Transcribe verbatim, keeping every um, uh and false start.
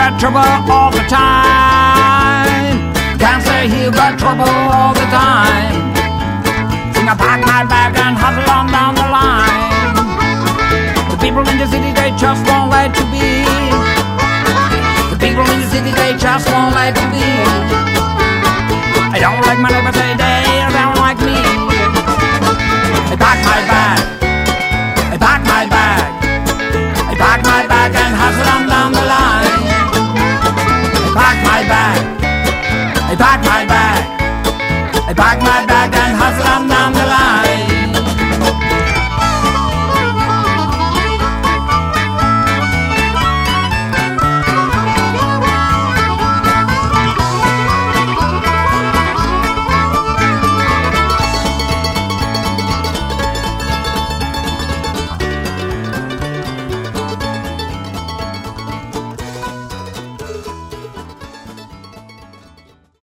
got trouble all the time. Can't say he got trouble all the time. Sing I pack my bag and hustle on down the line. The people in the city, they just won't let you be. The people in the city, they just won't let you be. I don't like my neighbors, they, they don't like me. I pack my bag, I pack my bag, I pack my bag and hustle on down the line. I pack my bag, I pack my bag, I pack my bag.